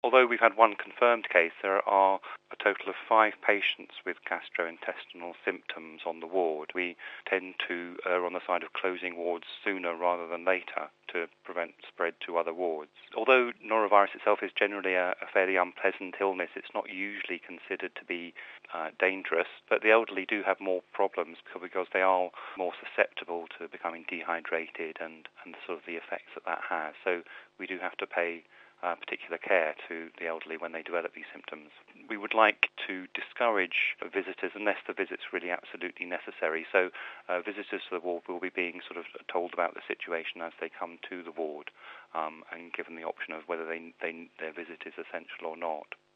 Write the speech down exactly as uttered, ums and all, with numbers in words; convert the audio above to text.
Although we've had one confirmed case, there are a total of five patients with gastrointestinal symptoms on the ward. We tend to err on the side of closing wards sooner rather than later to prevent spread to other wards. Although norovirus itself is generally a, a fairly unpleasant illness, it's not usually considered to be uh, dangerous, but the elderly do have more problems because they are more susceptible to becoming dehydrated and, and sort of the effects that that has. So we do have to pay Uh, particular care to the elderly when they develop these symptoms. We would like to discourage visitors unless the visit's really absolutely necessary. So uh, visitors to the ward will be being sort of told about the situation as they come to the ward um, and given the option of whether they, they, their visit is essential or not.